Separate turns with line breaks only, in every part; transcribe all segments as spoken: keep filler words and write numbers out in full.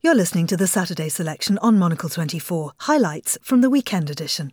You're listening to the Saturday Selection on Monocle twenty-four, highlights from the weekend edition.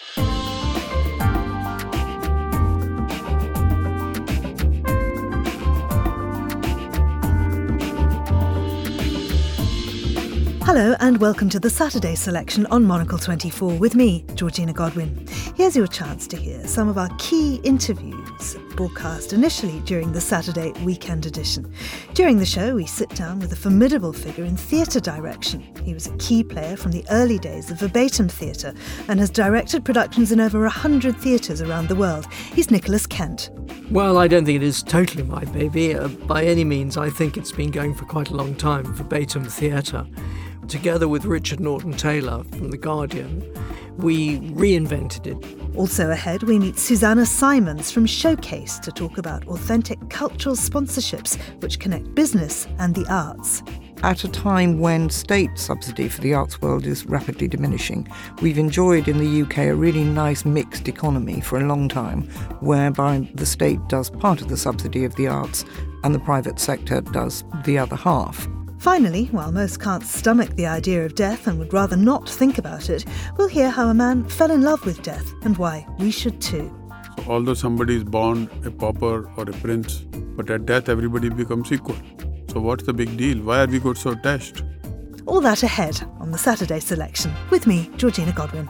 Hello and welcome to the Saturday Selection on Monocle twenty-four with me, Georgina Godwin. Here's your chance to hear some of our key interviews broadcast initially during the Saturday weekend edition. During the show, we sit down with a formidable figure in theatre direction. He was a key player from the early days of verbatim theatre and has directed productions in over one hundred theatres around the world. He's Nicholas Kent.
Well, I don't think it is totally my baby. Uh, by any means, I think it's been going for quite a long time, verbatim theatre. Together with Richard Norton-Taylor from The Guardian, we reinvented it.
Also ahead, we meet Susanna Simons from Showcase to talk about authentic cultural sponsorships which connect business and the arts.
At a time when state subsidy for the arts world is rapidly diminishing, we've enjoyed in the U K a really nice mixed economy for a long time, whereby the state does part of the subsidy of the arts and the private sector does the other half.
Finally, while most can't stomach the idea of death and would rather not think about it, we'll hear how a man fell in love with death and why we should too.
So although somebody is born a pauper or a prince, but at death everybody becomes equal. So what's the big deal? Why are we got so attached?
All that ahead on the Saturday Selection with me, Georgina Godwin.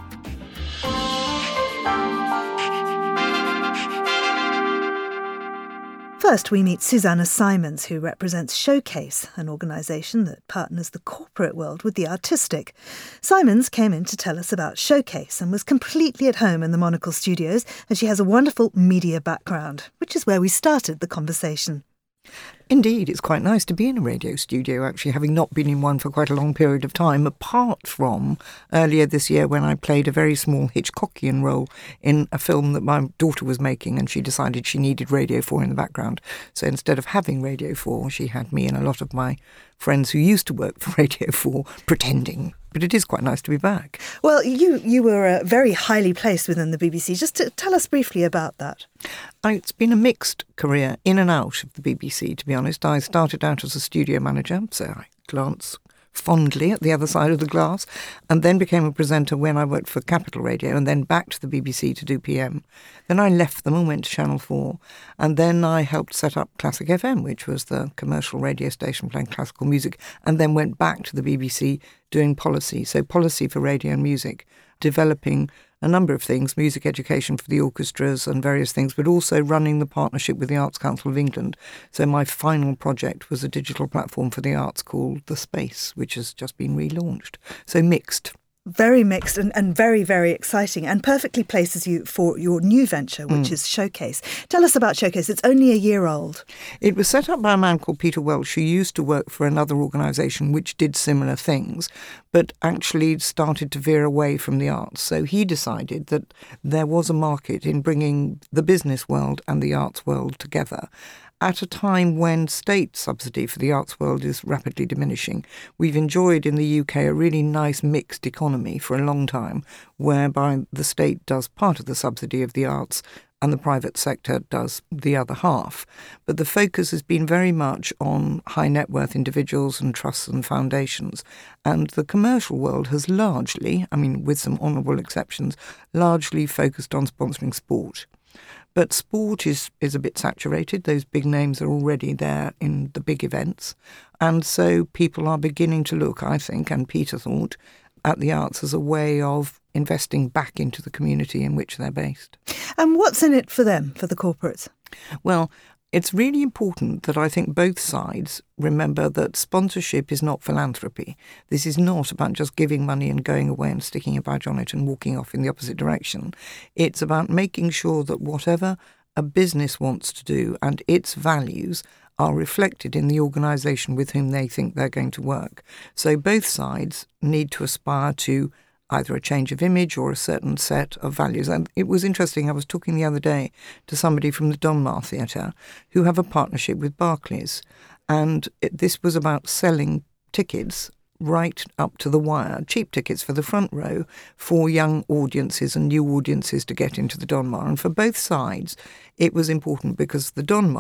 First, we meet Susanna Simons, who represents Showcase, an organisation that partners the corporate world with the artistic. Simons came in to tell us about Showcase and was completely at home in the Monocle studios, and she has a wonderful media background, which is where we started the conversation.
Indeed, it's quite nice to be in a radio studio, actually, having not been in one for quite a long period of time, apart from earlier this year when I played a very small Hitchcockian role in a film that my daughter was making, and she decided she needed Radio four in the background. So instead of having Radio four, she had me and a lot of my friends who used to work for Radio four pretending. But it is quite nice to be back.
Well, you you were uh, very highly placed within the B B C. Just to tell us briefly about that.
I, it's been a mixed career in and out of the B B C, to be honest. I started out as a studio manager, so I glance fondly at the other side of the glass, and then became a presenter when I worked for Capital Radio, and then back to the B B C to do P M. Then I left them and went to Channel four, and then I helped set up Classic F M, which was the commercial radio station playing classical music, and then went back to the B B C doing policy, so policy for radio and music, developing a number of things, music education for the orchestras and various things, but also running the partnership with the Arts Council of England. So my final project was a digital platform for the arts called The Space, which has just been relaunched. So mixed.
Very mixed and, and very, very exciting, and perfectly places you for your new venture, which mm. is Showcase. Tell us about Showcase. It's only a year old.
It was set up by a man called Peter Welsh, who used to work for another organisation which did similar things, but actually started to veer away from the arts. So he decided that there was a market in bringing the business world and the arts world together. At a time when state subsidy for the arts world is rapidly diminishing, we've enjoyed in the U K a really nice mixed economy for a long time, whereby the state does part of the subsidy of the arts and the private sector does the other half. But the focus has been very much on high net worth individuals and trusts and foundations. And the commercial world has largely, I mean, with some honourable exceptions, largely focused on sponsoring sport. But sport is, is a bit saturated. Those big names are already there in the big events. And so people are beginning to look, I think, and Peter thought, at the arts as a way of investing back into the community in which they're based.
And what's in it for them, for the corporates?
Well, it's really important that I think both sides remember that sponsorship is not philanthropy. This is not about just giving money and going away and sticking a badge on it and walking off in the opposite direction. It's about making sure that whatever a business wants to do and its values are reflected in the organisation with whom they think they're going to work. So both sides need to aspire to either a change of image or a certain set of values. And it was interesting, I was talking the other day to somebody from the Donmar Theatre who have a partnership with Barclays. And it, this was about selling tickets right up to the wire, cheap tickets for the front row for young audiences and new audiences to get into the Donmar. And for both sides, it was important because the Donmar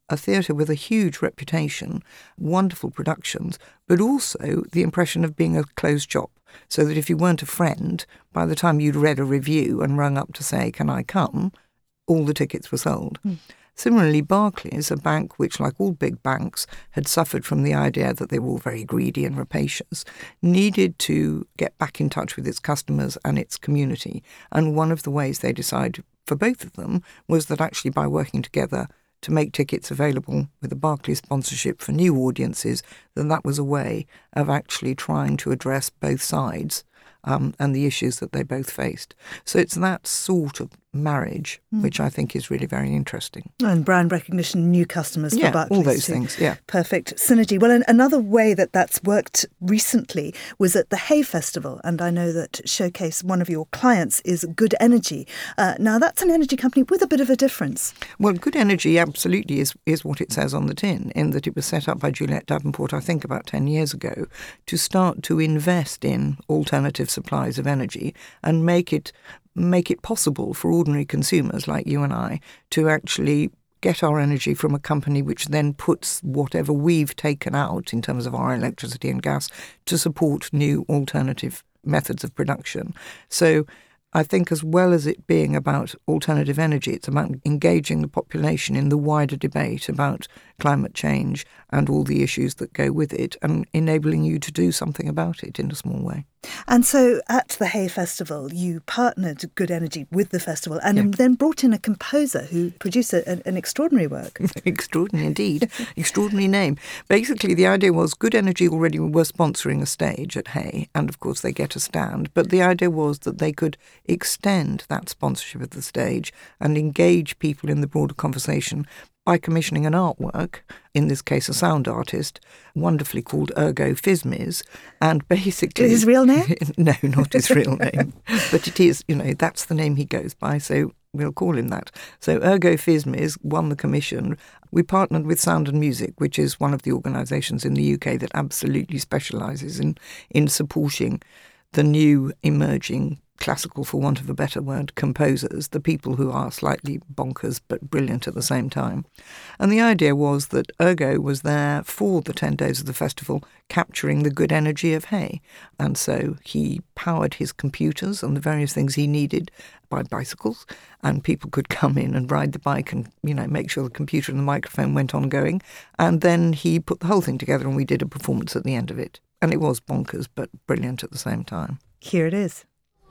a theatre with a huge reputation, wonderful productions, but also the impression of being a closed shop. So that if you weren't a friend, by the time you'd read a review and rung up to say, can I come, all the tickets were sold. Mm. Similarly, Barclays, a bank which, like all big banks, had suffered from the idea that they were all very greedy and rapacious, needed to get back in touch with its customers and its community. And one of the ways they decided for both of them was that actually by working together to make tickets available with a Barclays sponsorship for new audiences, then that was a way of actually trying to address both sides um, and the issues that they both faced. So it's that sort of marriage, mm. which I think is really very interesting.
And brand recognition, new customers
yeah,
for Barclays.
all those
too.
things, yeah.
Perfect synergy. Well, and another way that that's worked recently was at the Hay Festival. And I know that Showcase, one of your clients, is Good Energy. Uh, now, that's an energy company with a bit of a difference.
Well, Good Energy absolutely is, is what it says on the tin, in that it was set up by Juliet Davenport, I think, about ten years ago, to start to invest in alternative supplies of energy and make it make it possible for ordinary consumers like you and I to actually get our energy from a company which then puts whatever we've taken out in terms of our electricity and gas to support new alternative methods of production. So I think as well as it being about alternative energy, it's about engaging the population in the wider debate about climate change and all the issues that go with it and enabling you to do something about it in a small way.
And so at the Hay Festival, you partnered Good Energy with the festival and
yeah.
then brought in a composer who produced a, an extraordinary work.
Extraordinary indeed. Extraordinary name. Basically, the idea was Good Energy already were sponsoring a stage at Hay, and of course they get a stand. But the idea was that they could extend that sponsorship of the stage and engage people in the broader conversation by commissioning an artwork, in this case a sound artist, wonderfully called Ergo Fismes, and basically...
His real name?
No, not his real name. But it is, you know, that's the name he goes by, so we'll call him that. So Ergo Fismes won the commission. We partnered with Sound and Music, which is one of the organisations in the U K that absolutely specialises in, in supporting the new emerging classical, for want of a better word, composers, the people who are slightly bonkers but brilliant at the same time. And the idea was that Ergo was there for the ten days of the festival, capturing the good energy of Hay. And so he powered his computers and the various things he needed by bicycles, and people could come in and ride the bike and, you know, make sure the computer and the microphone went on going. And then he put the whole thing together and we did a performance at the end of it. And it was bonkers but brilliant at the same time.
Here it is.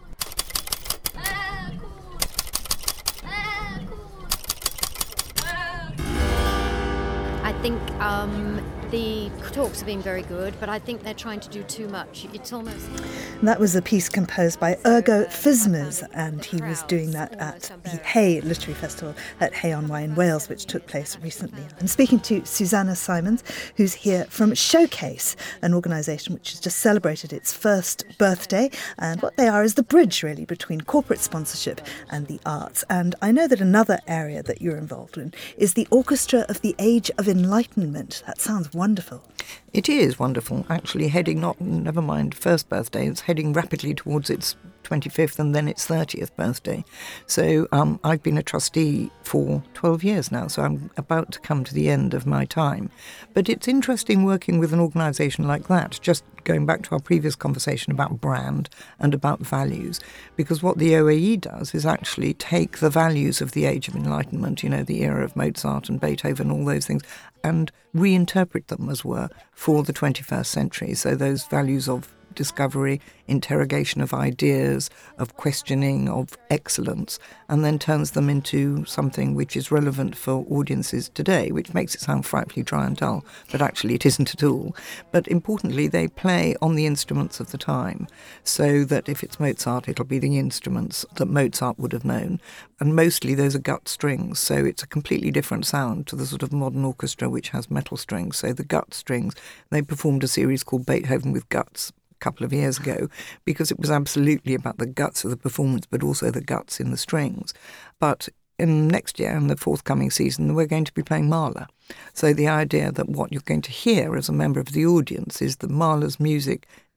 I think um, the talks have been very good, but I think they're trying to do too much. It's almost...
That was a piece composed by Ergo Fismes, and he was doing that at the Hay Literary Festival at Hay-on-Wye in Wales, which took place recently. I'm speaking to Susanna Simons, who's here from Showcase, an organisation which has just celebrated its first birthday, and what they are is the bridge, really, between corporate sponsorship and the arts. And I know that another area that you're involved in is the Orchestra of the Age of Enlightenment. That sounds wonderful.
It is wonderful, actually, heading not, never mind first birthday, it's heading rapidly towards its twenty-fifth and then its thirtieth birthday. So um, I've been a trustee for twelve years now, so I'm about to come to the end of my time. But it's interesting working with an organisation like that, just going back to our previous conversation about brand and about values, because what the O A E does is actually take the values of the Age of Enlightenment, you know, the era of Mozart and Beethoven, all those things, and reinterpret them, as were, for the twenty-first century. So those values of discovery, interrogation of ideas, of questioning, of excellence, and then turns them into something which is relevant for audiences today, which makes it sound frightfully dry and dull, but actually it isn't at all. But importantly, they play on the instruments of the time, so that if it's Mozart, it'll be the instruments that Mozart would have known. And mostly those are gut strings, so it's a completely different sound to the sort of modern orchestra which has metal strings. So the gut strings, they performed a series called Beethoven with Guts couple of years ago, because it was absolutely about the guts of the performance, but also the guts in the strings. But in next year, in the forthcoming season, we're going to be playing Mahler. So the idea that what you're going to hear as a member of the audience is that Mahler's music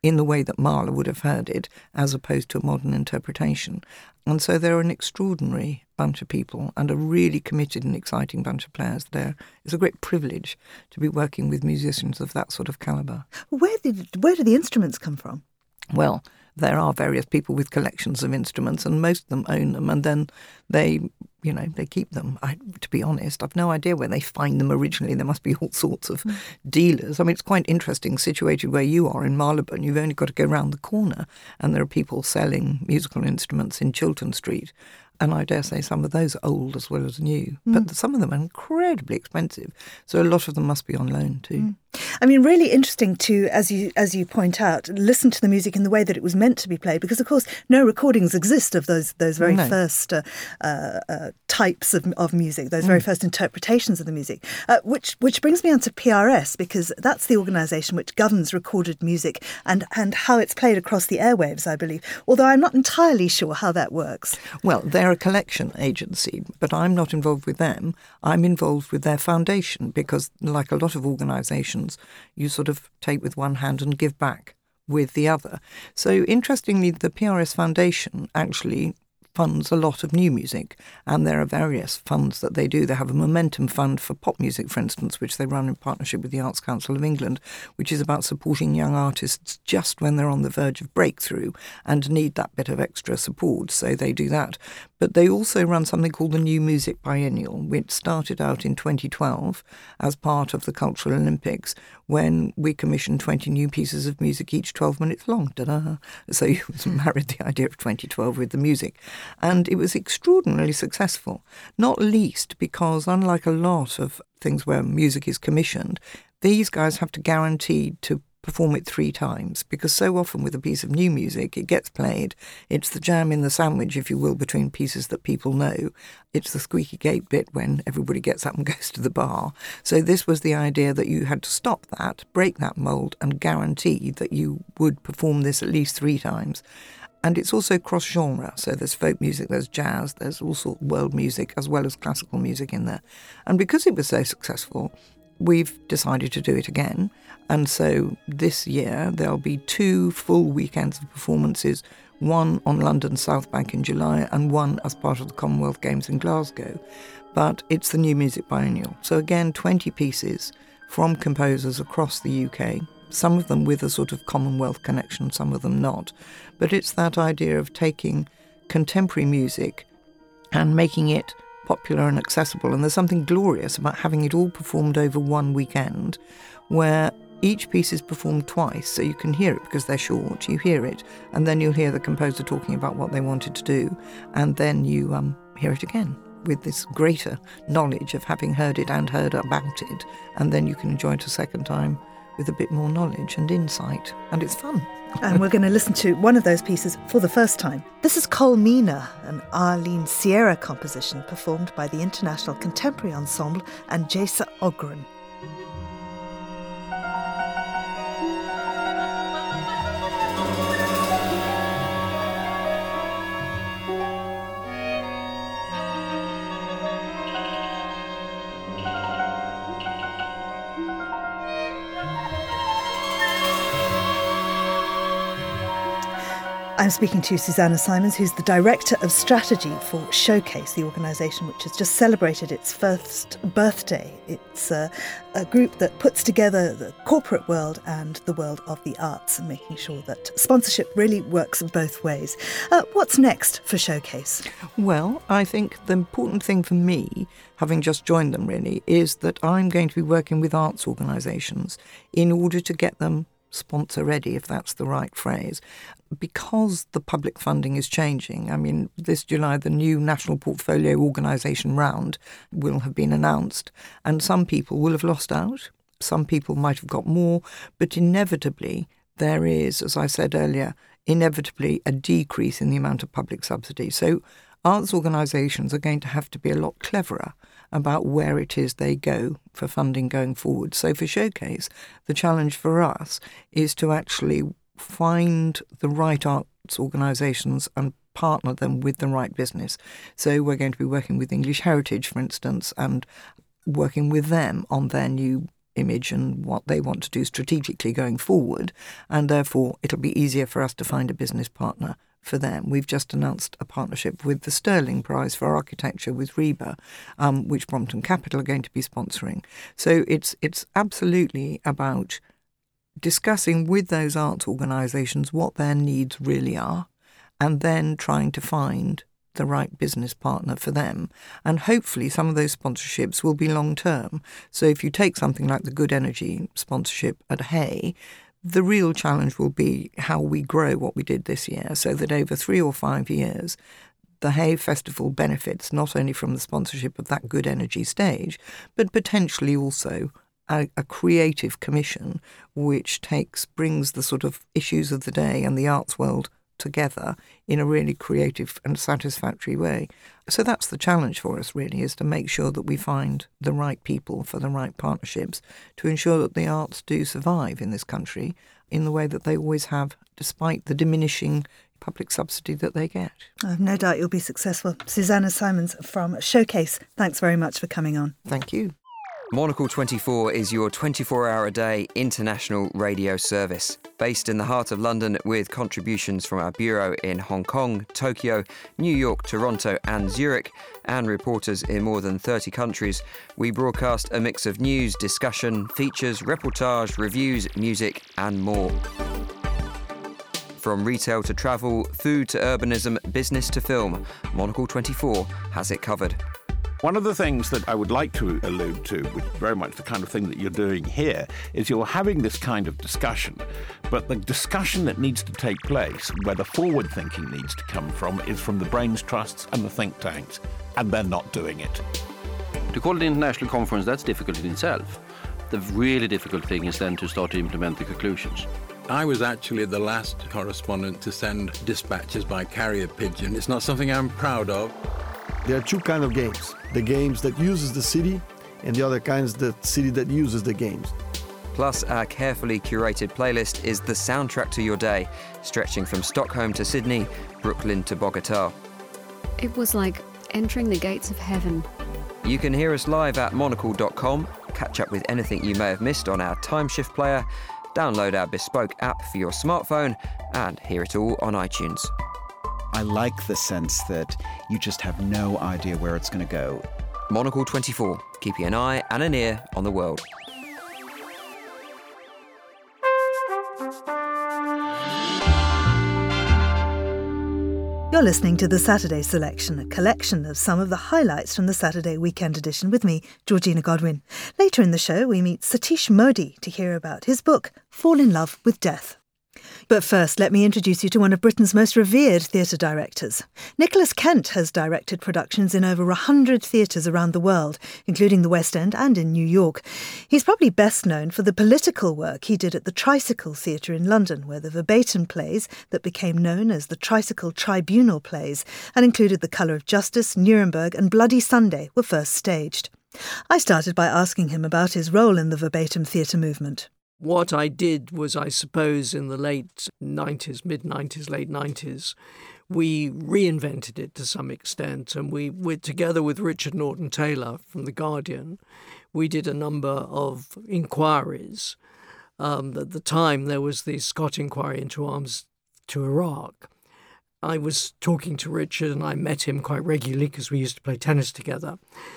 in the way that Mahler would have heard it, as opposed to a modern interpretation. And so they're an extraordinary bunch of people and a really committed and exciting bunch of players there. It's a great privilege to be working with musicians of that sort of calibre.
Where did where do the instruments come from?
Well, there are various people with collections of instruments, and most of them own them, and then they, you know, they keep them. I, to be honest, I've no idea where they find them originally. There must be all sorts of mm. dealers. I mean, it's quite interesting, situated where you are in Marylebone. You've only got to go round the corner, and there are people selling musical instruments in Chiltern Street. And I dare say some of those are old as well as new. Mm. But some of them are incredibly expensive. So a lot of them must be on loan too. Mm.
I mean, really interesting to, as you as you point out, listen to the music in the way that it was meant to be played. Because, of course, no recordings exist of those those very no. first uh, uh, uh, types of, of music, those mm. very first interpretations of the music. Uh, which which brings me on to P R S, because that's the organisation which governs recorded music and, and how it's played across the airwaves, I believe. Although I'm not entirely sure how that works.
Well, they're a collection agency, but I'm not involved with them. I'm involved with their foundation because, like a lot of organisations, you sort of take with one hand and give back with the other. So interestingly, the P R S Foundation actually funds a lot of new music, and there are various funds that they do. They have a Momentum Fund for pop music, for instance, which they run in partnership with the Arts Council of England, which is about supporting young artists just when they're on the verge of breakthrough and need that bit of extra support, so they do that. But they also run something called the New Music Biennial, which started out in twenty twelve as part of the Cultural Olympics, when we commissioned twenty new pieces of music, each twelve minutes long. Ta-da! So you married the idea of twenty twelve with the music. And it was extraordinarily successful, not least because, unlike a lot of things where music is commissioned, these guys have to guarantee to perform it three times, because so often with a piece of new music, it gets played. It's the jam in the sandwich, if you will, between pieces that people know. It's the squeaky gate bit when everybody gets up and goes to the bar. So this was the idea that you had to stop that, break that mould, and guarantee that you would perform this at least three times. And it's also cross-genre, so there's folk music, there's jazz, there's all sorts of world music, as well as classical music in there. And because it was so successful, we've decided to do it again. And so this year there'll be two full weekends of performances, one on London South Bank in July and one as part of the Commonwealth Games in Glasgow. But it's the New Music Biennial. So again, twenty pieces from composers across the U K, some of them with a sort of Commonwealth connection, some of them not. But it's that idea of taking contemporary music and making it popular and accessible. And there's something glorious about having it all performed over one weekend, where each piece is performed twice, so you can hear it because they're short. You hear it, and then you'll hear the composer talking about what they wanted to do, and then you um, hear it again with this greater knowledge of having heard it and heard about it, and then you can enjoy it a second time with a bit more knowledge and insight, and it's fun.
And we're going to listen to one of those pieces for the first time. This is Colmena, an Arlene Sierra composition performed by the International Contemporary Ensemble and Jasa Ogren. I'm speaking to Susanna Simons, who's the Director of Strategy for Showcase, the organisation which has just celebrated its first birthday. It's a, a group that puts together the corporate world and the world of the arts, and making sure that sponsorship really works both ways. Uh, what's next for Showcase?
Well, I think the important thing for me, having just joined them really, is that I'm going to be working with arts organisations in order to get them sponsor ready, if that's the right phrase, because the public funding is changing. I mean, this July, the new National Portfolio Organisation round will have been announced, and some people will have lost out. Some people might have got more, but inevitably there is, as I said earlier, inevitably a decrease in the amount of public subsidy. So arts organisations are going to have to be a lot cleverer about where it is they go for funding going forward. So for Showcase, the challenge for us is to actually find the right arts organisations and partner them with the right business. So we're going to be working with English Heritage, for instance, and working with them on their new image and what they want to do strategically going forward, and therefore it'll be easier for us to find a business partner for them. We've just announced a partnership with the Sterling Prize for Architecture with RIBA, um, which Brompton Capital are going to be sponsoring. So it's it's absolutely about discussing with those arts organisations what their needs really are, and then trying to find the right business partner for them. And hopefully some of those sponsorships will be long-term. So if you take something like the Good Energy sponsorship at Hay, the real challenge will be how we grow what we did this year, so that over three or five years, the Hay Festival benefits not only from the sponsorship of that Good Energy stage, but potentially also a, a creative commission which takes brings the sort of issues of the day and the arts world together in a really creative and satisfactory way. So that's the challenge for us, really, is to make sure that we find the right people for the right partnerships to ensure that the arts do survive in this country in the way that they always have, despite the diminishing public subsidy that they get.
I've no doubt you'll be successful. Susanna Simons from Showcase, thanks very much for coming on.
Thank you.
Monocle twenty-four is your twenty-four hour a day international radio service. Based in the heart of London with contributions from our bureau in Hong Kong, Tokyo, New York, Toronto and Zurich, and reporters in more than thirty countries, we broadcast a mix of news, discussion, features, reportage, reviews, music and more. From retail to travel, food to urbanism, business to film, Monocle twenty-four has it covered.
One of the things that I would like to allude to, which is very much the kind of thing that you're doing here, is you're having this kind of discussion, but the discussion that needs to take place, where the forward thinking needs to come from, is from the brains trusts and the think tanks, and they're not doing it.
To call it an international conference, that's difficult in itself. The really difficult thing is then to start to implement the conclusions.
I was actually the last correspondent to send dispatches by carrier pigeon. It's not something I'm proud of.
There are two kinds of games. The games that uses the city and the other kinds the city that uses the games.
Plus, our carefully curated playlist is the soundtrack to your day, stretching from Stockholm to Sydney, Brooklyn to Bogota.
It was like entering the gates of heaven.
You can hear us live at monocle dot com, catch up with anything you may have missed on our Timeshift player, download our bespoke app for your smartphone, and hear it all on iTunes.
I like the sense that you just have no idea where it's going to go.
Monocle twenty-four, keeping an eye and an ear on the world.
You're listening to The Saturday Selection, a collection of some of the highlights from the Saturday Weekend Edition with me, Georgina Godwin. Later in the show, we meet Satish Modi to hear about his book, Fall in Love with Death. But first, let me introduce you to one of Britain's most revered theatre directors. Nicholas Kent has directed productions in over one hundred theatres around the world, including the West End and in New York. He's probably best known for the political work he did at the Tricycle Theatre in London, where the verbatim plays that became known as the Tricycle Tribunal plays and included The Colour of Justice, Nuremberg and Bloody Sunday were first staged. I started by asking him about his role in the verbatim theatre movement.
What I did was, I suppose, in the late nineties, mid-nineties, late nineties, we reinvented it to some extent. And we, we, together with Richard Norton Taylor from The Guardian, we did a number of inquiries. Um, at the time, there was the Scott inquiry into arms to Iraq. I was talking to Richard and I met him quite regularly because we used to play tennis together.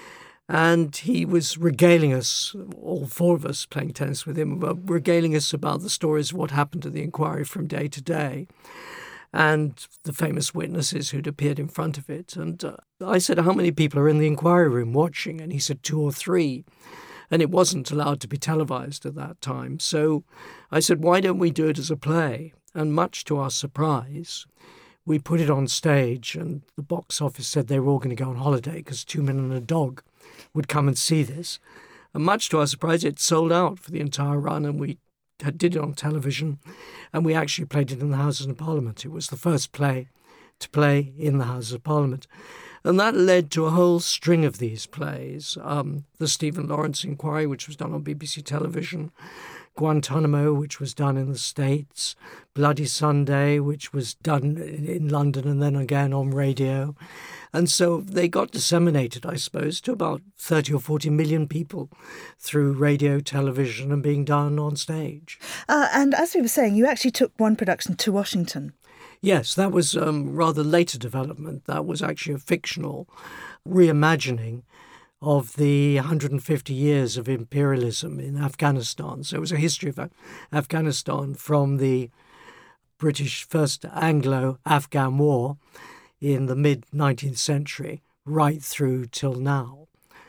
And he was regaling us, all four of us playing tennis with him, about regaling us about the stories of what happened to the inquiry from day to day and the famous witnesses who'd appeared in front of it. And uh, I said, how many people are in the inquiry room watching? And he said, two or three. And it wasn't allowed to be televised at that time. So I said, why don't we do it as a play? And much to our surprise, we put it on stage and the box office said they were all going to go on holiday because Two Men and a Dog would come and see this. And much to our surprise, it sold out for the entire run, and we did it on television, and we actually played it in the Houses of Parliament. It was the first play to play in the Houses of Parliament. And that led to a whole string of these plays. Um, the Stephen Lawrence Inquiry, which was done on B B C television, Guantanamo, which was done in the States, Bloody Sunday, which was done in London and then again on radio. And so they got disseminated, I suppose, to about thirty or forty million people through radio, television, and being done on stage.
Uh, and as we were saying, you actually took one production to Washington.
Yes, that was um, rather later development. That was actually a fictional reimagining of the one hundred fifty years of imperialism in Afghanistan. So it was a history of Afghanistan from the British First Anglo-Afghan War in the mid-nineteenth century right through till now.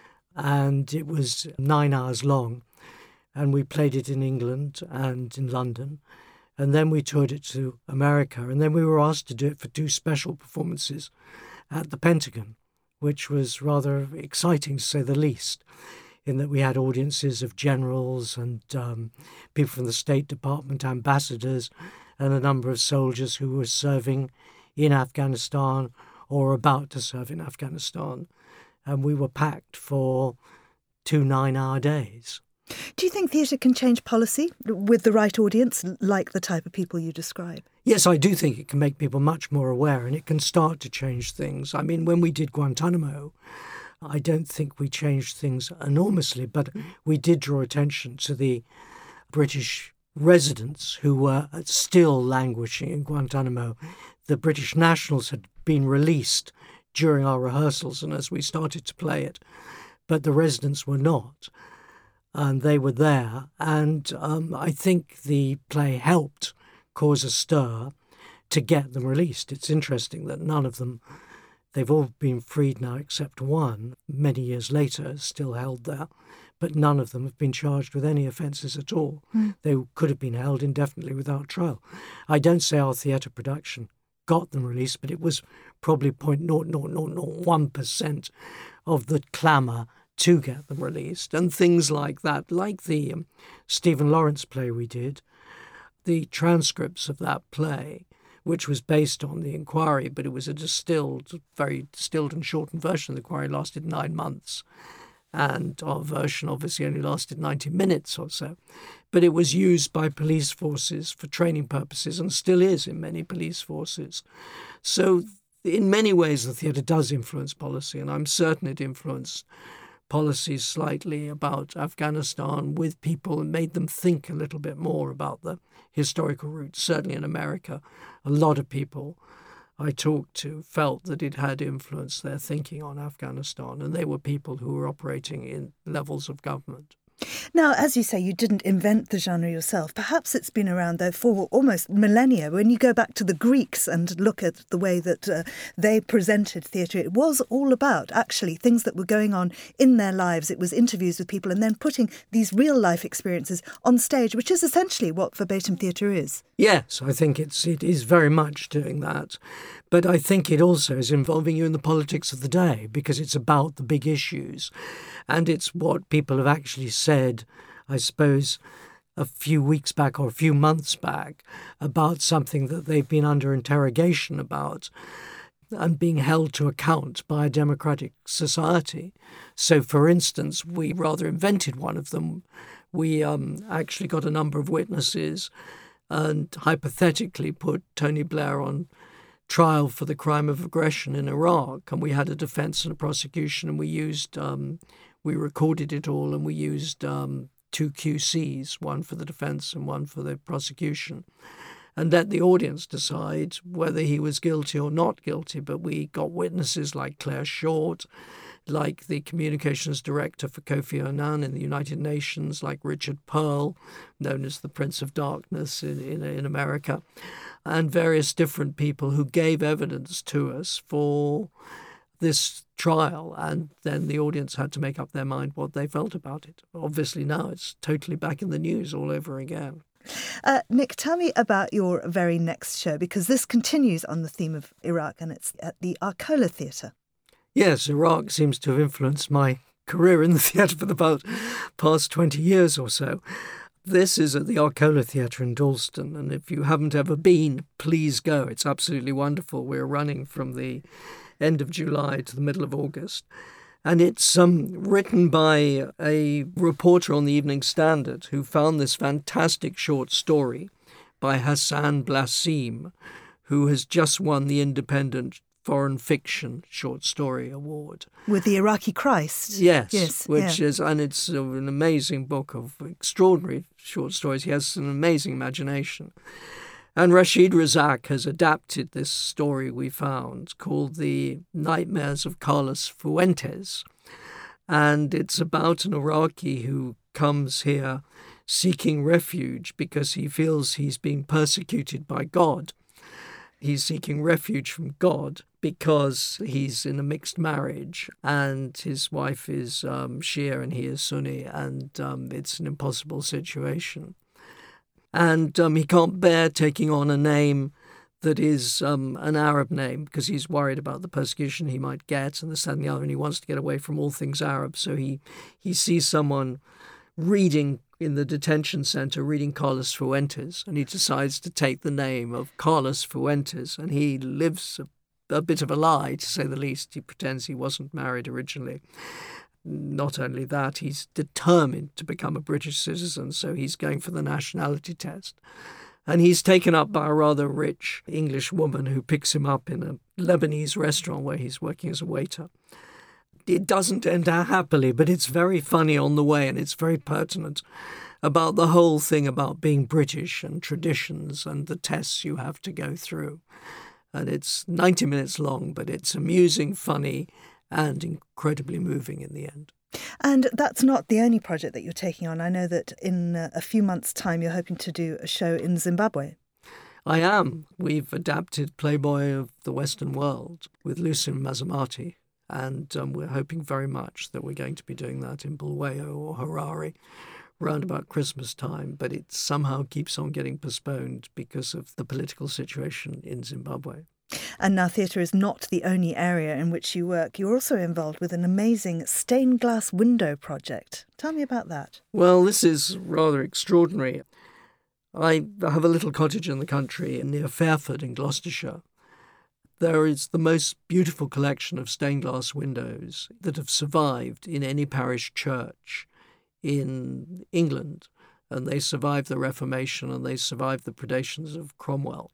And it was nine hours long, and we played it in England and in London. And then we toured it to America, and then we were asked to do it for two special performances at the Pentagon, which was rather exciting, to say the least, in that we had audiences of generals and um, people from the State Department, ambassadors, and a number of soldiers who were serving in Afghanistan or about to serve in Afghanistan. And we were packed for two nine-hour days.
Do you think theatre can change policy with the right audience, like the type of people you describe?
Yes, I do think it can make people much more aware, and it can start to change things. I mean, when we did Guantanamo, I don't think we changed things enormously, but we did draw attention to the British residents who were still languishing in Guantanamo. The British nationals had been released during our rehearsals and as we started to play it, but the residents were not. And they were there, and um, I think the play helped cause a stir to get them released. It's interesting that none of them, they've all been freed now except one, many years later, still held there, but none of them have been charged with any offences at all. Mm. They could have been held indefinitely without trial. I don't say our theatre production got them released, but it was probably zero point zero zero zero zero one percent of the clamour to get them released, and things like that, like the um, Stephen Lawrence play we did, the transcripts of that play, which was based on the inquiry, but it was a distilled, very distilled and shortened version. The inquiry lasted nine months, and our version obviously only lasted ninety minutes or so. But it was used by police forces for training purposes, and still is in many police forces. So in many ways, the theatre does influence policy, and I'm certain it influenced policies slightly about Afghanistan with people and made them think a little bit more about the historical roots. Certainly in America, a lot of people I talked to felt that it had influenced their thinking on Afghanistan, and they were people who were operating in levels of government.
Now, as you say, you didn't invent the genre yourself. Perhaps it's been around, though, for almost millennia. When you go back to the Greeks and look at the way that uh, they presented theatre, it was all about, actually, things that were going on in their lives. It was interviews with people and then putting these real-life experiences on stage, which is essentially what verbatim theatre is.
Yes, I think it's it is very much doing that. But I think it also is involving you in the politics of the day, because it's about the big issues. And it's what people have actually said, I suppose, a few weeks back or a few months back about something that they've been under interrogation about and being held to account by a democratic society. So, for instance, we rather invented one of them. We um, actually got a number of witnesses and hypothetically put Tony Blair on trial for the crime of aggression in Iraq, and we had a defence and a prosecution, and we used um, we recorded it all, and we used um, two Q Cs, one for the defence and one for the prosecution, and let the audience decide whether he was guilty or not guilty. But we got witnesses like Claire Short, like the communications director for Kofi Annan in the United Nations, like Richard Pearl, known as the Prince of Darkness in, in, in America, and various different people who gave evidence to us for this trial, and then the audience had to make up their mind what they felt about it. Obviously now it's totally back in the news all over again.
Uh, Nick, tell me about your very next show, because this continues on the theme of Iraq, and it's at the Arcola Theatre.
Yes, Iraq seems to have influenced my career in the theatre for the about past twenty years or so. This is at the Arcola Theatre in Dalston, and if you haven't ever been, please go. It's absolutely wonderful. We're running from the end of July to the middle of August, And it's um, written by a reporter on the Evening Standard who found this fantastic short story by Hassan Blassim, who has just won the Independent Foreign Fiction Short Story Award.
With the Iraqi Christ.
Yes,
yes
which
yeah.
is, and it's an amazing book of extraordinary short stories. He has an amazing imagination. And Rashid Razak has adapted this story we found called The Nightmares of Carlos Fuentes. And it's about an Iraqi who comes here seeking refuge because he feels he's being persecuted by God. He's seeking refuge from God because he's in a mixed marriage and his wife is um, Shia and he is Sunni, and um, it's an impossible situation. And um, he can't bear taking on a name that is um, an Arab name because he's worried about the persecution he might get and this, that, and the other, and he wants to get away from all things Arab. So he, he sees someone reading in the detention center, reading Carlos Fuentes, and he decides to take the name of Carlos Fuentes, and he lives a, a bit of a lie, to say the least. He pretends he wasn't married originally. Not only that, he's determined to become a British citizen, so he's going for the nationality test. And he's taken up by a rather rich English woman who picks him up in a Lebanese restaurant where he's working as a waiter. It doesn't end happily, but it's very funny on the way, and it's very pertinent about the whole thing about being British and traditions and the tests you have to go through. And it's ninety minutes long, but it's amusing, funny, and incredibly moving in the end.
And that's not the only project that you're taking on. I know that in a few months' time you're hoping to do a show in Zimbabwe.
I am. We've adapted Playboy of the Western World with Lucien Mazamati, and um, we're hoping very much that we're going to be doing that in Bulawayo or Harare round about Christmas time, but it somehow keeps on getting postponed because of the political situation in Zimbabwe.
And now theatre is not the only area in which you work. You're also involved with an amazing stained glass window project. Tell me about that.
Well, this is rather extraordinary. I have a little cottage in the country near Fairford in Gloucestershire. There is the most beautiful collection of stained glass windows that have survived in any parish church in England. And they survived the Reformation and they survived the predations of Cromwell.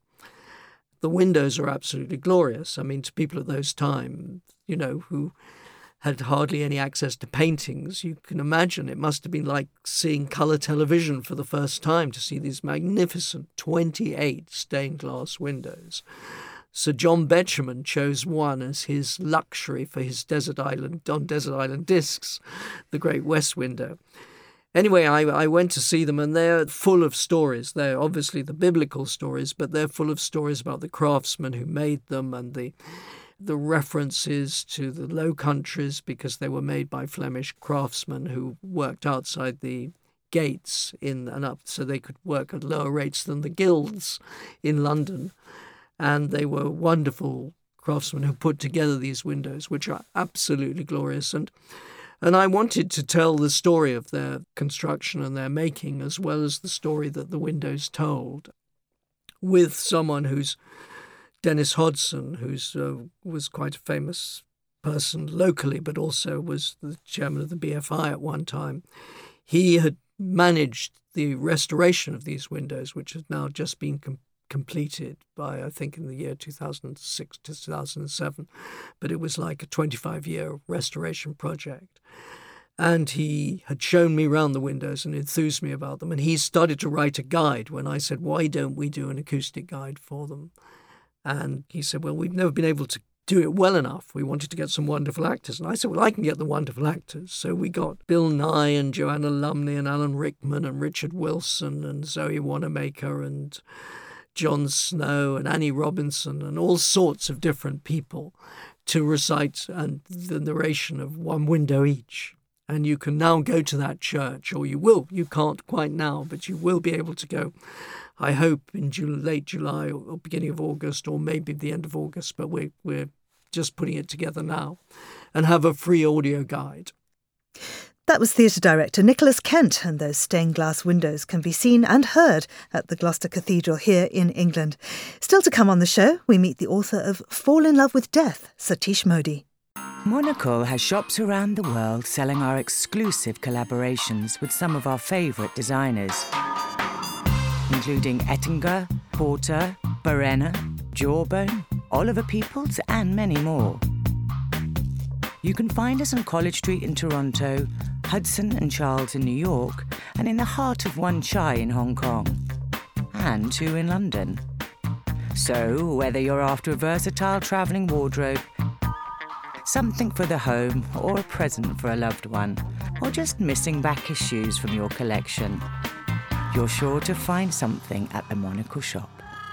The windows are absolutely glorious. I mean, to people at those times, you know, who had hardly any access to paintings, you can imagine it must have been like seeing colour television for the first time to see these magnificent twenty-eight stained glass windows. Sir John Betjeman chose one as his luxury for his desert island, on desert island discs, the Great West Window. Anyway, I, I went to see them, and they're full of stories. They're obviously the biblical stories, but they're full of stories about the craftsmen who made them and the the references to the Low Countries because they were made by Flemish craftsmen who worked outside the gates in and up so they could work at lower rates than the guilds in London. And they were wonderful craftsmen who put together these windows, which are absolutely glorious. And And I wanted to tell the story of their construction and their making, as well as the story that the windows told, with someone who's Dennis Hodson, who uh, was quite a famous person locally, but also was the chairman of the B F I at one time. He had managed the restoration of these windows, which has now just been com- completed by, I think, in the year two thousand six to two thousand seven. But it was like a twenty-five-year restoration project. And he had shown me around the windows and enthused me about them. And he started to write a guide when I said, why don't we do an acoustic guide for them? And he said, well, we've never been able to do it well enough. We wanted to get some wonderful actors. And I said, well, I can get the wonderful actors. So we got Bill Nye and Joanna Lumley and Alan Rickman and Richard Wilson and Zoe Wanamaker and Jon Snow and Annie Robinson and all sorts of different people to recite and the narration of one window each. And you can now go to that church, or you will. You can't quite now, but you will be able to go, I hope, in Ju- late July or beginning of August, or maybe the end of August, but we're, we're just putting it together now, and have a free audio guide.
That was theatre director Nicholas Kent, and those stained glass windows can be seen and heard at the Gloucester Cathedral here in England. Still to come on the show, we meet the author of Fall in Love with Death, Satish Modi.
Monocle has shops around the world selling our exclusive collaborations with some of our favourite designers, including Ettinger, Porter, Barena, Jawbone, Oliver Peoples, and many more. You can find us on College Street in Toronto, Hudson and Charles in New York, and in the heart of Wan Chai in Hong Kong, and two in London. So, whether you're after a versatile travelling wardrobe, something for the home, or a present for a loved one, or just missing back issues from your collection, you're sure to find something at the Monocle shop.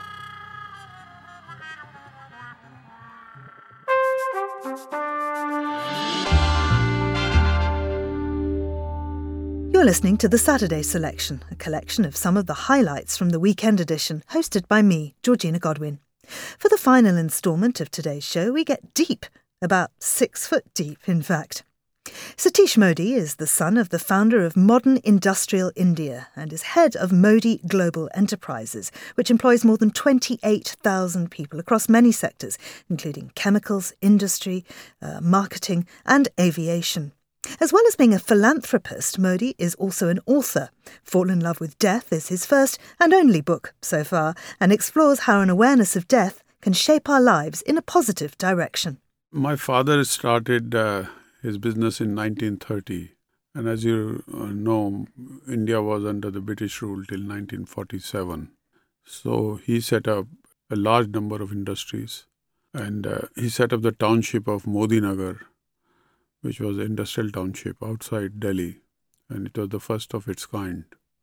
You're listening to The Saturday Selection, a collection of some of the highlights from the weekend edition, hosted by me, Georgina Godwin. For the final instalment of today's show, we get deep, about six foot deep, in fact. Satish Modi is the son of the founder of Modern Industrial India and is head of Modi Global Enterprises, which employs more than twenty-eight thousand people across many sectors, including chemicals, industry, uh, marketing and aviation. As well as being a philanthropist, Modi is also an author. Fall in Love with Death is his first and only book so far, and explores how an awareness of death can shape our lives in a positive direction.
My father started uh, his business in nineteen thirty. And as you uh, know, India was under the British rule till nineteen forty-seven. So he set up a large number of industries. And uh, he set up the township of Modi Nagar, which was an industrial township outside Delhi, and it was the first of its kind.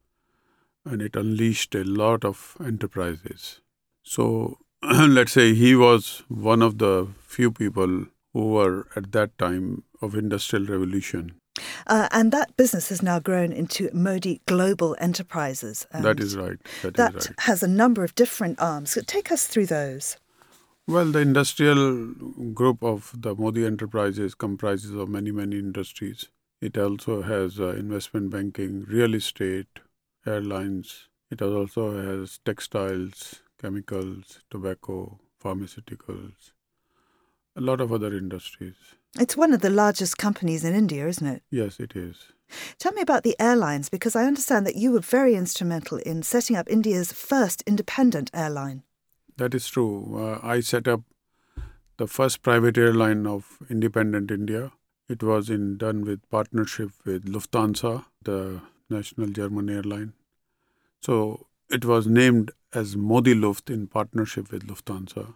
And it unleashed a lot of enterprises. So let's say he was one of the few people who were at that time of industrial revolution.
Uh, and that business has now grown into Modi Global Enterprises.
That is right. That,
that
is right.
has a number of different arms. Take us through those.
Well, the industrial group of the Modi Enterprises comprises of many, many industries. It also has uh, investment banking, real estate, airlines. It also has textiles, chemicals, tobacco, pharmaceuticals, a lot of other industries.
It's one of the largest companies in India, isn't it?
Yes, it is.
Tell me about the airlines, because I understand that you were very instrumental in setting up India's first independent airline.
That is true. Uh, I set up the first private airline of independent India. It was in done with partnership with Lufthansa, the national German airline. So it was named as Modi Luft in partnership with Lufthansa.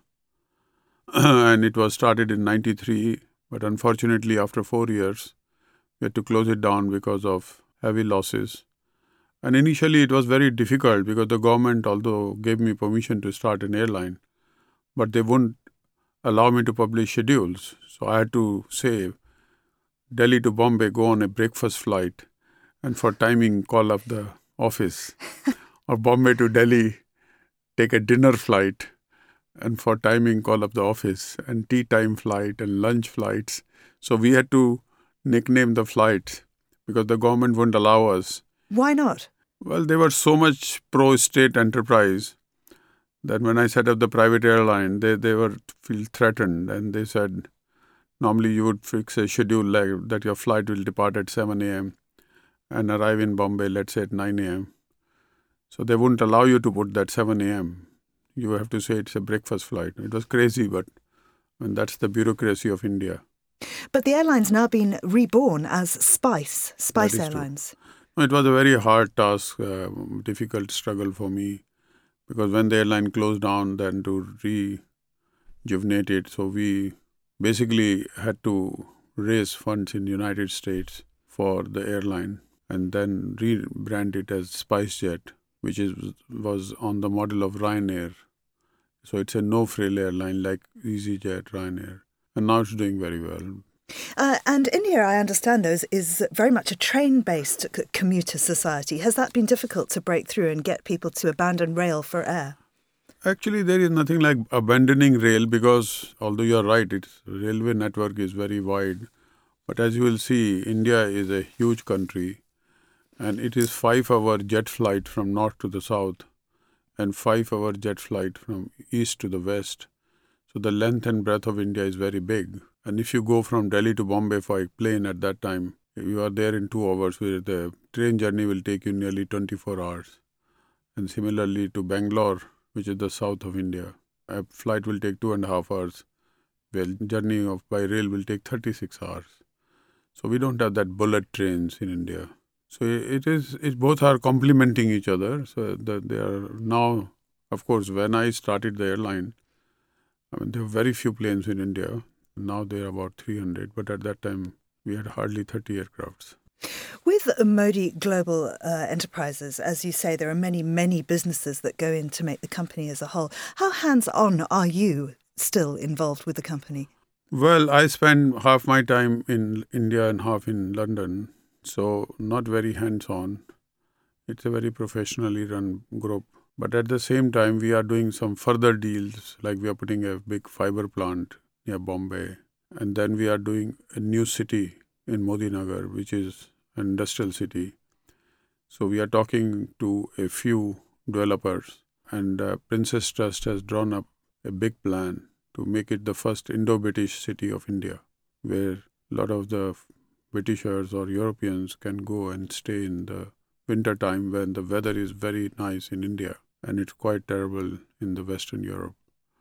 And it was started in ninety-three, but unfortunately after four years, we had to close it down because of heavy losses. And initially it was very difficult because the government, although gave me permission to start an airline, but they wouldn't allow me to publish schedules. So I had to say, Delhi to Bombay, go on a breakfast flight, and for timing, call up the office. Or Bombay to Delhi, take a dinner flight, and for timing, call up the office, and tea time flight and lunch flights. So we had to nickname the flights because the government wouldn't allow us.
Why not?
Well, they were so much pro-state enterprise that when I set up the private airline, they, they were feel threatened, and they said, normally you would fix a schedule like that your flight will depart at seven a.m. and arrive in Bombay, let's say at nine a.m. So they wouldn't allow you to put that seven a.m. You have to say it's a breakfast flight. It was crazy, but and that's the bureaucracy of India.
But the airline's now been reborn as Spice, Spice
That is
Airlines.
True. It was a very hard task, uh, difficult struggle for me, because when the airline closed down, then to rejuvenate it, so we basically had to raise funds in the United States for the airline and then rebrand it as SpiceJet, which is was on the model of Ryanair. So it's a no-frill airline like EasyJet, Ryanair. And now it's doing very well.
Uh, and India, I understand, those is very much a train-based c- commuter society. Has that been difficult to break through and get people to abandon rail for air?
Actually, there is nothing like abandoning rail because, although you're right, its railway network is very wide. But as you will see, India is a huge country, and it is five-hour jet flight from north to the south and five-hour jet flight from east to the west. So the length and breadth of India is very big. And if you go from Delhi to Bombay by plane at that time, you are there in two hours, where the train journey will take you nearly twenty-four hours. And similarly to Bangalore, which is the south of India, a flight will take two and a half hours, where journey of by rail will take thirty-six hours. So we don't have that bullet trains in India. So it is, it both are complementing each other. So that they are now, of course, when I started the airline, I mean, there were very few planes in India. Now there are about three hundred, but at that time we had hardly thirty aircrafts.
With Modi Global uh, Enterprises, as you say, there are many, many businesses that go in to make the company as a whole. How hands-on are you still involved with the company?
Well, I spend half my time in India and half in London, so not very hands-on. It's a very professionally run group. But at the same time, we are doing some further deals, like we are putting a big fiber plant near Bombay. And then we are doing a new city in Modinagar, which is an industrial city. So we are talking to a few developers, and uh, Princess Trust has drawn up a big plan to make it the first Indo-British city of India, where a lot of the Britishers or Europeans can go and stay in the winter time when the weather is very nice in India and it's quite terrible in the Western Europe.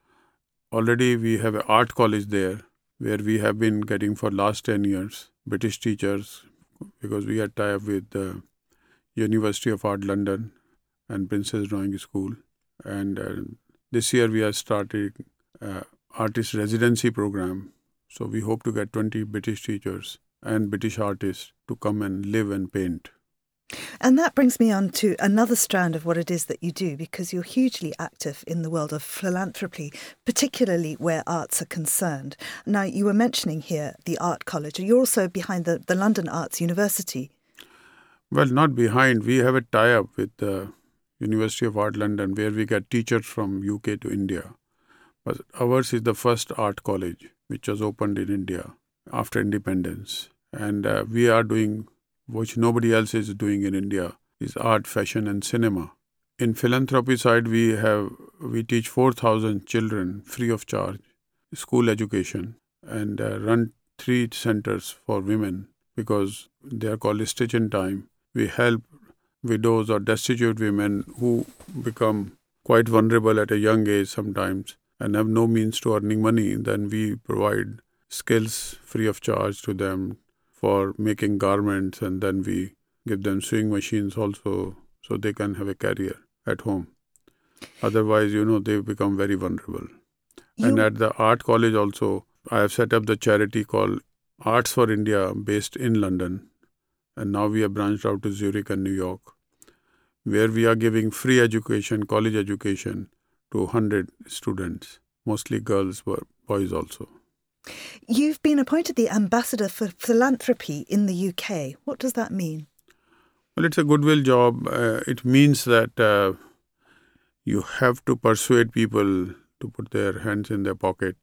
Already we have an art college there, where we have been getting for last ten years British teachers, because we had tie-up with the University of Art London and Princess Drawing School. And uh, this year we have started uh, artist residency program. So we hope to get twenty British teachers and British artists to come and live and paint.
And that brings me on to another strand of what it is that you do, because you're hugely active in the world of philanthropy, particularly where arts are concerned. Now, you were mentioning here the Art College. You're also behind the, the London Arts University.
Well, not behind. We have a tie-up with the University of Art London, where we get teachers from U K to India. But ours is the first art college which was opened in India after independence. And uh, we are doing, which nobody else is doing in India, is art, fashion and cinema. In philanthropy side, we have we teach four thousand children free of charge, school education, and uh, run three centers for women, because they are called Stitch in Time. We help widows or destitute women who become quite vulnerable at a young age sometimes and have no means to earning money. Then we provide skills free of charge to them for making garments, and then we give them sewing machines also, so they can have a career at home. Otherwise, you know, they become very vulnerable. You... And at the art college also, I have set up the charity called Arts for India, based in London. And now we have branched out to Zurich and New York, where we are giving free education, college education, to one hundred students, mostly girls, but boys also.
You've been appointed the Ambassador for Philanthropy in the U K. What does that mean?
Well, it's a goodwill job. Uh, it means that uh, you have to persuade people to put their hands in their pocket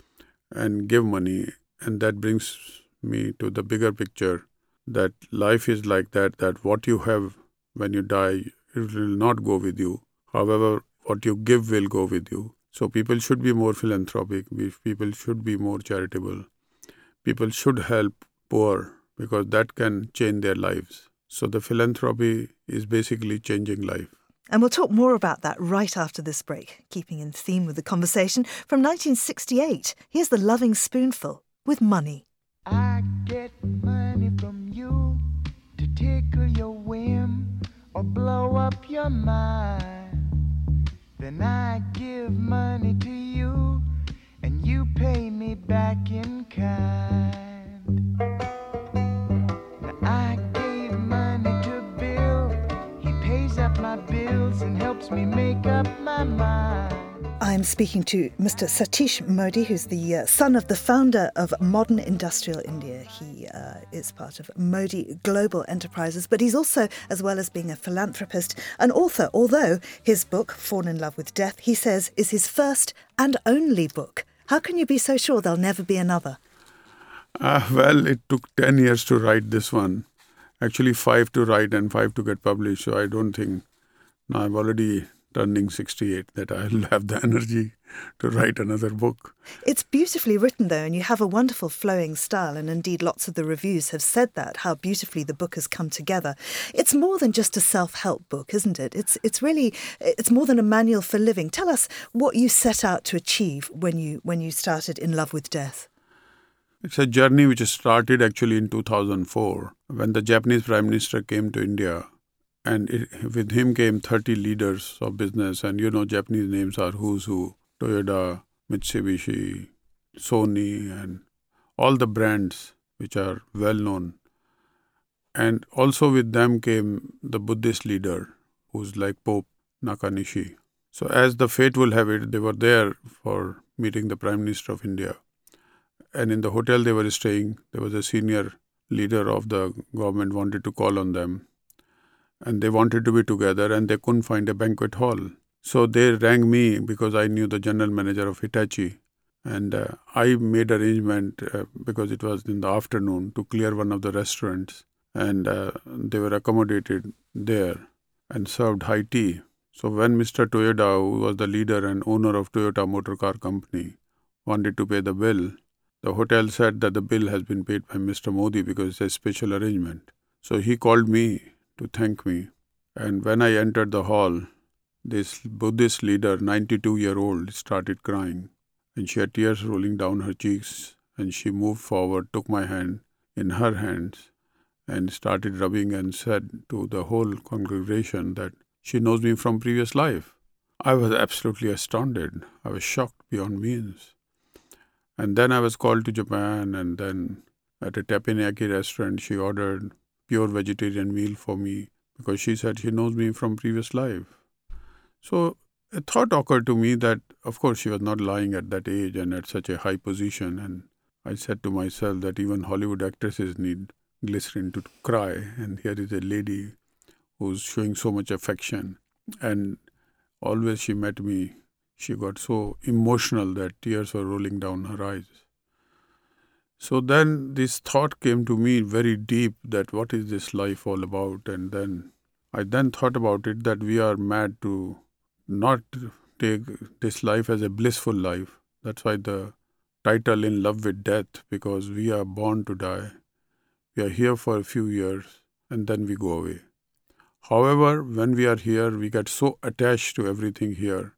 and give money. And that brings me to the bigger picture, that life is like that, that what you have when you die, it will not go with you. However, what you give will go with you. So people should be more philanthropic. People should be more charitable. People should help poor, because that can change their lives. So the philanthropy is basically changing life.
And we'll talk more about that right after this break. Keeping in theme with the conversation, from nineteen sixty-eight, here's The Loving Spoonful with Money.
I get money from you to tickle your whim or blow up your mind. Then I give money to you and you pay me back in kind. Now I gave money to Bill, he pays up my bills and helps me make up my mind.
I'm speaking to Mister Satish Modi, who's the uh, son of the founder of Modern Industrial India. He uh, is part of Modi Global Enterprises, but he's also, as well as being a philanthropist, an author, although his book, Fall in Love with Death, he says, is his first and only book. How can you be so sure there'll never be another?
Uh, well, it took ten years to write this one. Actually, five to write and five to get published, so I don't think... Now, I've already turning sixty-eight, that I'll have the energy to write another book.
It's beautifully written, though, and you have a wonderful flowing style, and indeed lots of the reviews have said that, how beautifully the book has come together. It's more than just a self-help book, isn't it? It's it's really, it's more than a manual for living. Tell us what you set out to achieve when you when you started In Love with Death.
It's a journey which started actually in two thousand four, when the Japanese Prime Minister came to India. And it, with him came thirty leaders of business. And you know, Japanese names are who's who. Toyota, Mitsubishi, Sony, and all the brands which are well known. And also with them came the Buddhist leader, who's like Pope Nakanishi. So as the fate will have it, they were there for meeting the Prime Minister of India. And in the hotel they were staying, there was a senior leader of the government wanted to call on them. And they wanted to be together and they couldn't find a banquet hall. So they rang me because I knew the general manager of Hitachi. And uh, I made arrangement uh, because it was in the afternoon to clear one of the restaurants. And uh, they were accommodated there and served high tea. So when Mister Toyoda, who was the leader and owner of Toyota Motor Car Company, wanted to pay the bill, the hotel said that the bill has been paid by Mister Modi because it's a special arrangement. So he called me to thank me. And when I entered the hall, this Buddhist leader, ninety-two-year-old, started crying. And she had tears rolling down her cheeks. And she moved forward, took my hand in her hands, and started rubbing and said to the whole congregation that she knows me from previous life. I was absolutely astounded. I was shocked beyond means. And then I was called to Japan, and then at a teppanyaki restaurant, she ordered pure vegetarian meal for me because she said she knows me from previous life. So a thought occurred to me that, of course, she was not lying at that age and at such a high position. And I said to myself that even Hollywood actresses need glycerin to cry. And here is a lady who's showing so much affection. And always she met me, she got so emotional that tears were rolling down her eyes. So then this thought came to me very deep that what is this life all about? And then I then thought about it that we are mad to not take this life as a blissful life. That's why the title In Love with Death, because we are born to die. We are here for a few years and then we go away. However, when we are here, we get so attached to everything here.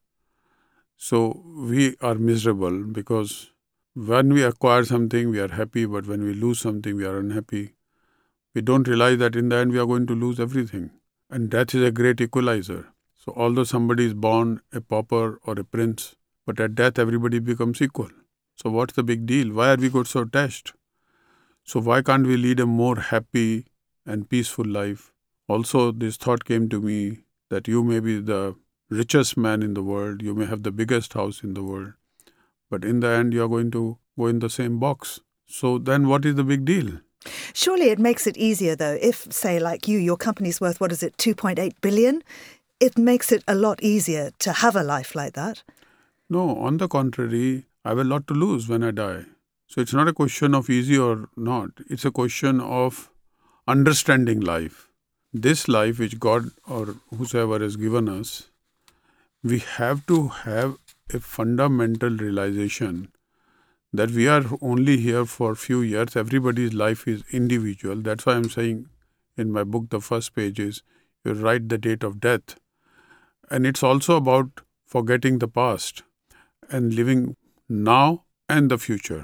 So we are miserable because when we acquire something, we are happy, but when we lose something, we are unhappy. We don't realize that in the end, we are going to lose everything. And death is a great equalizer. So although somebody is born a pauper or a prince, but at death, everybody becomes equal. So what's the big deal? Why are we got so attached? So why can't we lead a more happy and peaceful life? Also, this thought came to me that you may be the richest man in the world, you may have the biggest house in the world, but in the end, you are going to go in the same box. So then what is the big deal?
Surely it makes it easier, though, if, say, like you, your company's worth, what is it, two point eight billion? It makes it a lot easier to have a life like that.
No, on the contrary, I have a lot to lose when I die. So it's not a question of easy or not. It's a question of understanding life. This life which God or whosoever has given us, we have to have a fundamental realization that we are only here for a few years. Everybody's life is individual. That's why I'm saying in my book, the first page is, you write the date of death. And it's also about forgetting the past and living now and the future.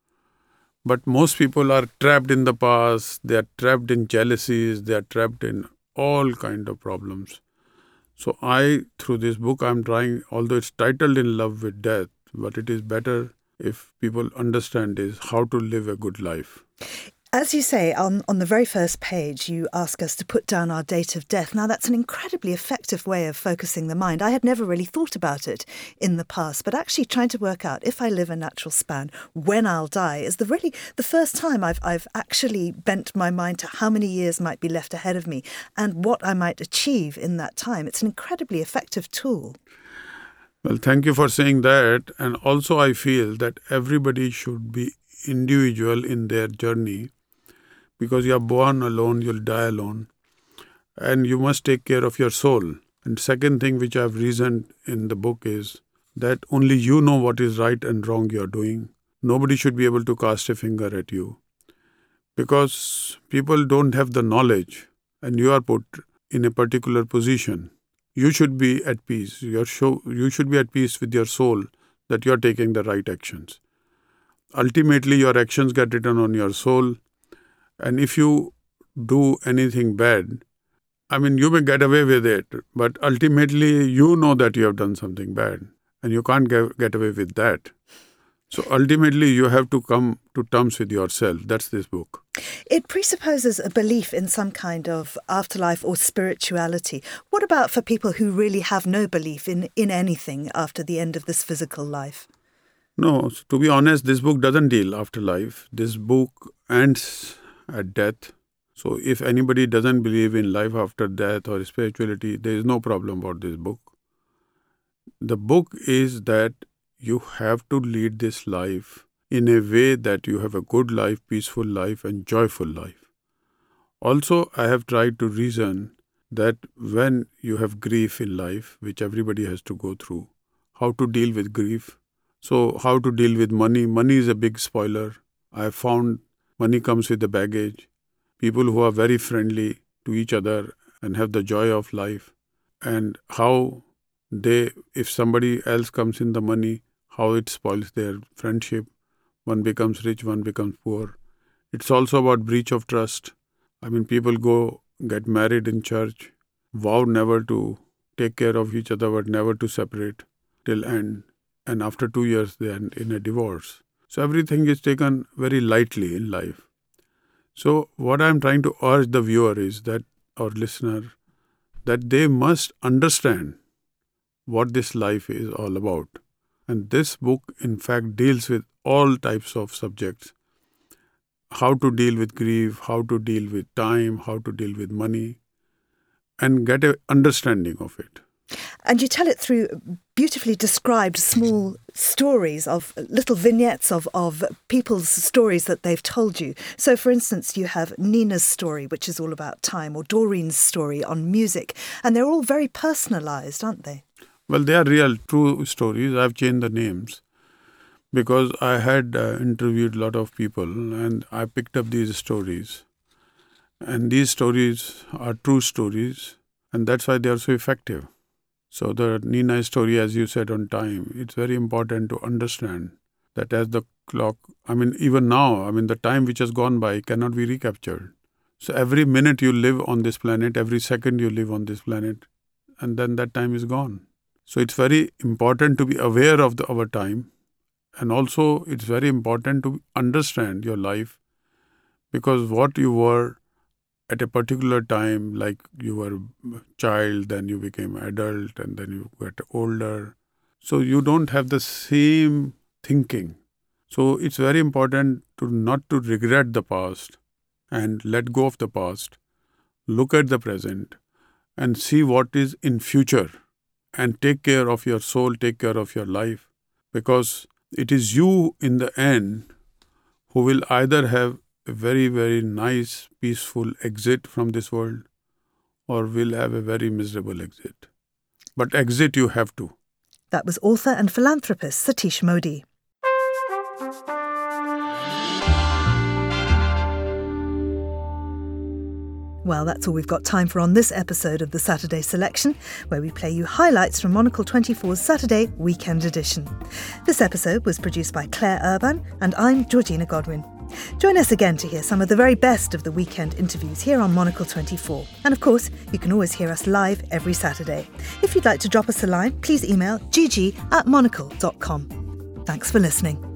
But most people are trapped in the past, they are trapped in jealousies, they are trapped in all kind of problems. So I, through this book, I'm trying, although it's titled In Love with Death, but it is better if people understand is how to live a good life.
As you say, on, on the very first page, you ask us to put down our date of death. Now, that's an incredibly effective way of focusing the mind. I had never really thought about it in the past, but actually trying to work out if I live a natural span, when I'll die, is the really the first time I've I've actually bent my mind to how many years might be left ahead of me and what I might achieve in that time. It's an incredibly effective tool.
Well, thank you for saying that. And also I feel that everybody should be individual in their journey. Because you are born alone, you'll die alone. And you must take care of your soul. And second thing which I've reasoned in the book is that only you know what is right and wrong you're doing. Nobody should be able to cast a finger at you. Because people don't have the knowledge and you are put in a particular position. You should be at peace. Your show, you should be at peace with your soul that you're taking the right actions. Ultimately, your actions get written on your soul. And if you do anything bad, I mean, you may get away with it, but ultimately you know that you have done something bad and you can't get, get away with that. So ultimately you have to come to terms with yourself. That's this book.
It presupposes a belief in some kind of afterlife or spirituality. What about for people who really have no belief in, in anything after the end of this physical life?
No, to be honest, this book doesn't deal afterlife. This book ends at death. So if anybody doesn't believe in life after death or spirituality, there is no problem about this book. The book is that you have to lead this life in a way that you have a good life, peaceful life, and joyful life. Also, I have tried to reason that when you have grief in life, which everybody has to go through, how to deal with grief. So, how to deal with money. Money is a big spoiler. I have found money comes with the baggage. People who are very friendly to each other and have the joy of life. And how they, if somebody else comes in the money, how it spoils their friendship. One becomes rich, one becomes poor. It's also about breach of trust. I mean, people go get married in church, vow never to take care of each other, but never to separate till end. And after two years, they end in a divorce. So everything is taken very lightly in life. So what I'm trying to urge the viewer is that, or listener, that they must understand what this life is all about. And this book, in fact, deals with all types of subjects. How to deal with grief, how to deal with time, how to deal with money, and get an understanding of it.
And you tell it through beautifully described small stories of little vignettes of, of people's stories that they've told you. So, for instance, you have Nina's story, which is all about time, or Doreen's story on music. And they're all very personalised, aren't they?
Well, they are real, true stories. I've changed the names because I had uh, interviewed a lot of people and I picked up these stories. And these stories are true stories, and that's why they are so effective. So the Nina story, as you said, on time, it's very important to understand that as the clock, I mean, even now, I mean, the time which has gone by cannot be recaptured. So every minute you live on this planet, every second you live on this planet, and then that time is gone. So it's very important to be aware of the, our time, and also it's very important to understand your life, because what you were at a particular time, like you were a child, then you became adult, and then you got older. So you don't have the same thinking. So it's very important to not to regret the past and let go of the past, look at the present and see what is in future, and take care of your soul, take care of your life, because it is you in the end who will either have a very, very nice, peaceful exit from this world, or will have a very miserable exit. But exit you have to.
That was author and philanthropist Satish Modi. Well, that's all we've got time for on this episode of the Saturday Selection, where we play you highlights from Monocle twenty-four's Saturday Weekend Edition. This episode was produced by Claire Urban, and I'm Georgina Godwin. Join us again to hear some of the very best of the weekend interviews here on Monocle twenty-four. And of course, you can always hear us live every Saturday. If you'd like to drop us a line, please email gg at monocle dot com. Thanks for listening.